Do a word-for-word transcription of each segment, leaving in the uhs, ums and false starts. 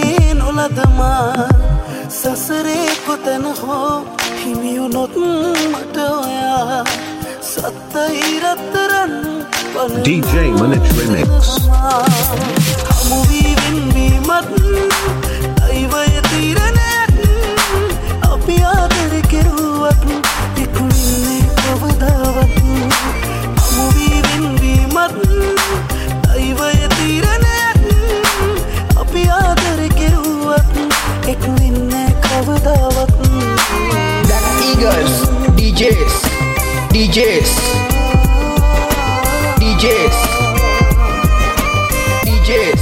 නොලදමා සසරේ කොතැන හෝ හිමියුනොත් මට ඔයා සත්තයි රත්තරන් D J Manich Remix හමුවී වෙන්වීමත් දෛවය තීරණයක් අපි ආදර කෙරුවත් එකුණින්නේ කවදාවත් හමුවී වෙන්වීමත් දෛවය තීරණයක් අපි ආදර කෙරුවත් එකුණින්නේ කවදාවත් Black Eagles D Js D Js D Js D Js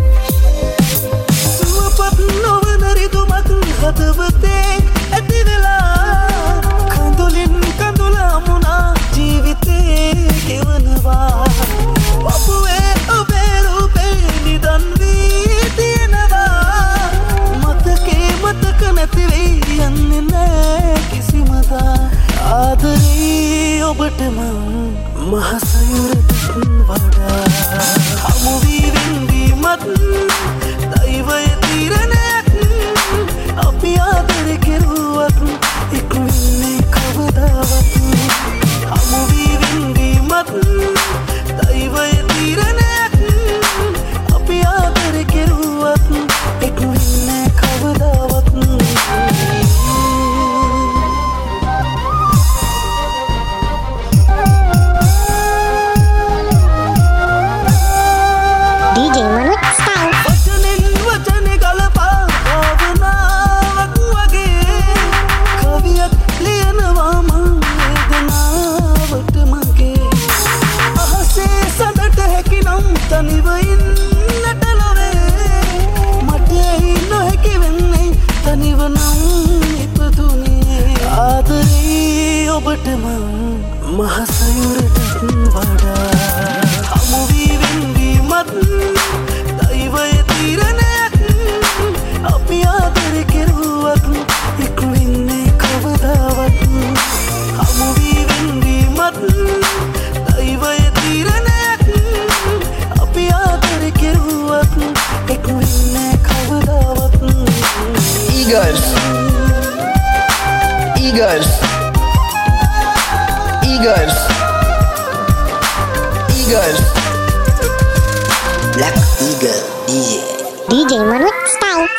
සුවපත් නොවන රිදුමක් හදවතේ ඇති වෙලා කඳුලින් කඳුල මුණා ජීවිතේ ගෙවනවා පපුවේ ඔබේ රූපේ නිදන් වී තියෙනවා මතකේ මතක නැති වෙයි යන්නේ නෑ කිසිමදා ආදරේ ඔබට මං මහසයුරට වඩා හමුවී වෙන්වීමත් දෛවය තීරණයක් අපි ආදර කෙරුවත් එකුණින්නේ කවදාවත් හමුවී වෙන්වීමත් දෛවය තීරණයක් අපි ආදර කෙරුවත් එකුණින්නේ කවදාවත් මහසයුරට වඩා හමුවී වෙන්වීමත් දෛවය තීරණයක් අපි ආදර කෙරුවත් එකුණින්නේ කවදාවත් හමුවී වෙන්වීමත් දෛවය තීරණයක් අපි ආදර කෙරුවත් එකුණින්නේ කවදාවත් Eagles Eagles Eagles Eagles Black Eagle D J D J Manich Style